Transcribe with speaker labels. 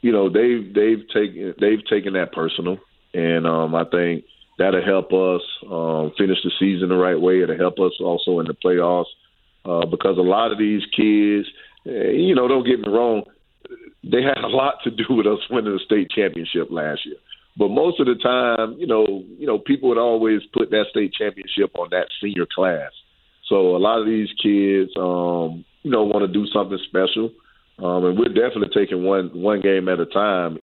Speaker 1: they've taken that personal, and I think that'll help us finish the season the right way. It'll help us also in the playoffs because a lot of these kids, don't get me wrong, they had a lot to do with us winning the state championship last year. But most of the time, people would always put that state championship on that senior class. So a lot of these kids, want to do something special. And we're definitely taking one game at a time,